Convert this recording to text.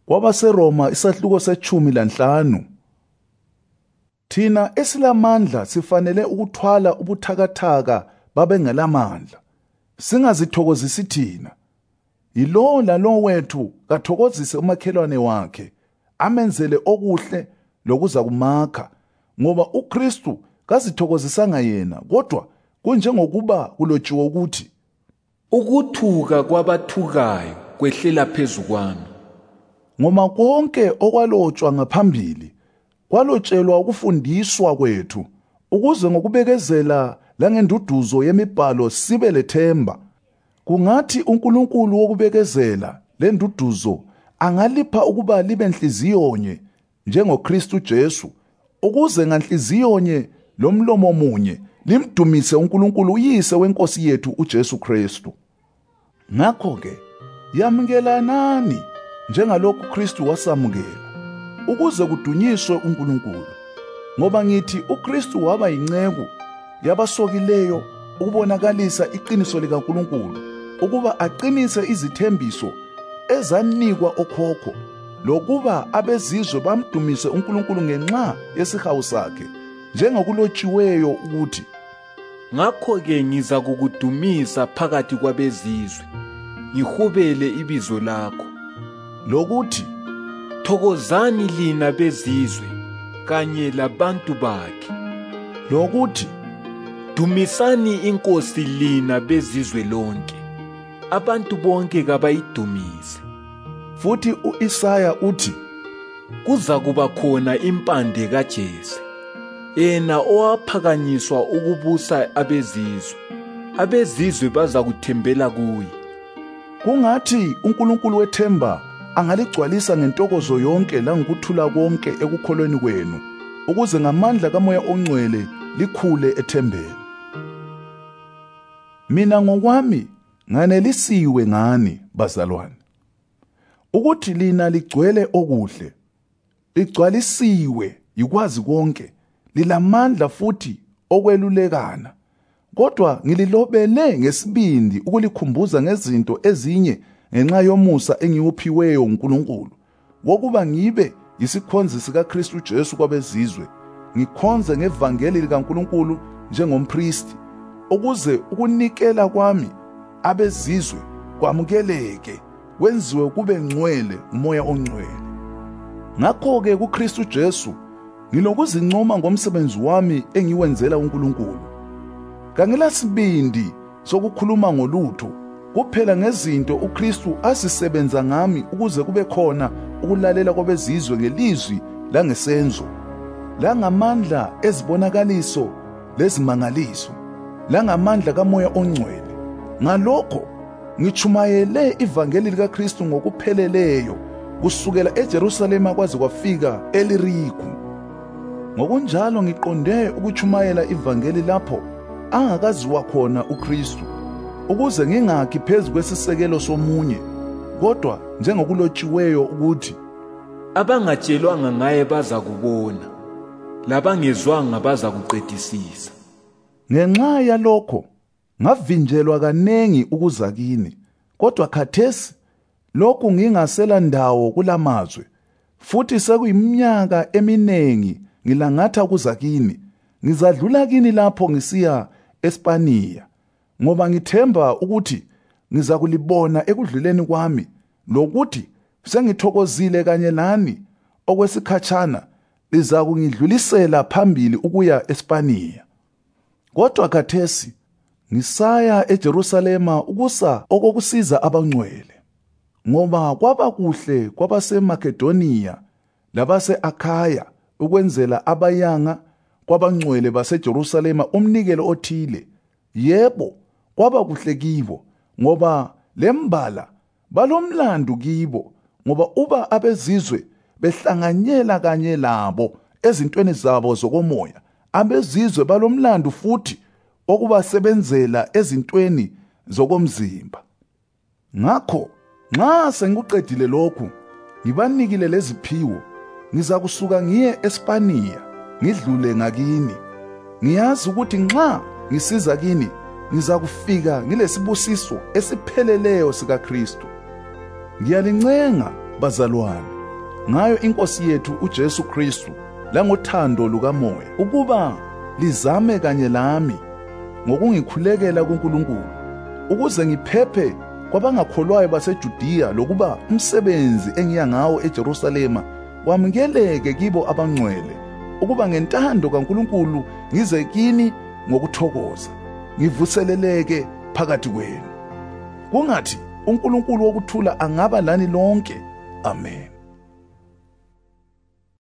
KwabaseRoma isahluko se-15. Thina esilamandla sifanele ukuthwala ubuthakathaka babengelamandla, singazithokozisi thina. Yilo lalo wethu kathokozise umakhelwane wakhe, amenzele okuhle lokuza kumakha, ngoba uKristu kazithokozisanga yena, kodwa kunjengokuba kulotshiwe ukuthi, ukuthuka kwabathukayo kwehlela phezu kwami. Ngoma konke okwalotshwa ngaphambili kwalotshelwa ukufundiswa kwethu, ukuze ngokubekezela langenduduzo yemibhalo sibe lethemba. Kungathi uNkulunkulu wokubekezela lenduduzo angalipha ukuba libe nhliziyo-nye njengoKristu Jesu, ukuze nganhliziyo-nye lomlomo munye limdumise uNkulunkulu uyise weNkosi yethu uJesu Kristu. Ngakho-ke yamukelanani njengalokhu uKristu wasamukela, ukuze kudunyiswe uNkulunkulu. Ngoba ngithi uKristu waba yinceku yabasokileyo ukubonakalisa iqiniso likaNkulunkulu, ukuba aqinise izithembiso ezanikwa okhokho, lokuba abezizwe bamdumise uNkulunkulu ngenxa yesihawu sakhe, njengokulotshiweyo ukuthi, ngakho-ke ngiza kukudumisa phakathi kwabezizwe, ngihubele ibizo lakho. Lokuthi, thokozani lina bezizwe kanye labantu bakhe. Lokuthi, dumisani iNkosi lina bezizwe lonke, abantu bonke kabayidumise. Futhi u-Isaya uthi, kuza kuba khona impande kaJese, yena owaphakanyiswa ukubusa abezizwe. Abezizwe baza kuthembela kuye. Kungathi uNkulunkulu wethemba angaligcwalisa ngentokozo yonke langokuthula konke ekukholweni kwenu, ukuze ngamandla kaMoya oNgcwele likhule ethembeni. Mina ngokwami nganelisiwe ngani, bazalwane, ukuthi lina ligcwele okuhle, ligcwalisiwe yikwazi konke, lilamandla futhi okwelulekana. Kodwa ngililobele ngesibindi ukulikhumbuza ngezinto ezinye ngenxa yomusa engiwuphiweyo uNkulunkulu, wokuba ngibe yisikhonzi sikaKristu Jesu kwabezizwe, ngikhonze ngevangeli likaNkulunkulu njengompristi, ukuze ukunikela kwami abezizwe kwamukeleke, kwenziwe kube ngcwele uMoya oNgcwele. Ngakho-ke kuKristu Jesu ngilokuzincoma ngomsebenzi wami engiwenzela uNkulunkulu. Kangilasibindi sokukhuluma ngolutho, kuphela ngezinto uKristu asisebenza ngami, ukuze kube khona ukulalela kwabezizwe ngelizwi langesenzo, langamandla ezibonakaliso lezimangaliso, langamandla kaMoya oNgcwele. Ngalokho ngichumayele ivangeli likaKristu ngokupheleleyo, kusukela eJerusalema kwaze kwafika eLiriku. Ngokunjalo ngiqonde ukuchumayela ivangeli lapho angakaziwa khona uKristu, ukuze ngingakhi phezu kwesisekelo somunye, kodwa njengokulotshiweyo ukuthi, abangatshelwanga ngaye baza kubona, labangezwanga baza kuqedisisa. Ngenxa yalokho ngavinjelwa kanengi ukuza kini, kodwa khathesi lokhu ngingasela ndawo kulamazwe, futhi sekuyiminyaka eminengi ngilangatha ukuza kini. Ngizadlula kini lapho ngisiya eSpaniya, ngoba ngithemba ukuthi ngiza kulibona ekudluleni kwami, lokuthi sengithokozile kanye lani okwesikhatshana liza kungidlulisela phambili ukuya eSpaniya. Kodwa khathesi ngisaya eJerusalema ukusa okokusiza abangcwele, ngoba kwaba kuhle kwabaseMakedoniya labase-Akhaya ukwenzela abayanga kwabangcwele baseJerusalema umnikelo othile. Yebo, kwaba kuhle kibo, ngoba lembala balomlandu kibo, ngoba uba abezizwe behlanganyela kanye labo ezintweni zabo zokomoya, abezizwe balomlandu futhi okubasebenzela ezintweni zokomzimba. Ngakho nxa sengikuqedile lokhu, ngibanikile leziphiwo, ngiza kusuka ngiye eSpaniya ngidlule ngakini. Ngiyazi ukuthi nxa ngisiza kini ngiza kufika ngilesibusiso esipheleleyo sikaKristu. Ngiyalincenga bazalwane, ngayo iNkosi yethu uJesu Kristu langothando lukaMoya, ukuba lizame kanye lami ngokungikhulekela kuNkulunkulu, ukuze ngiphephe kwabangakholwayo baseJudiya, lokuba umsebenzi engiya ngawo eJerusalema wamukeleke kibo abangcwele, ukuba ngentando kaNkulunkulu ngize kini ngokuthokoza, ngivuseleleke phakathi kwenu. Kungathi uNkulunkulu wokuthula angaba lani lonke. Amen.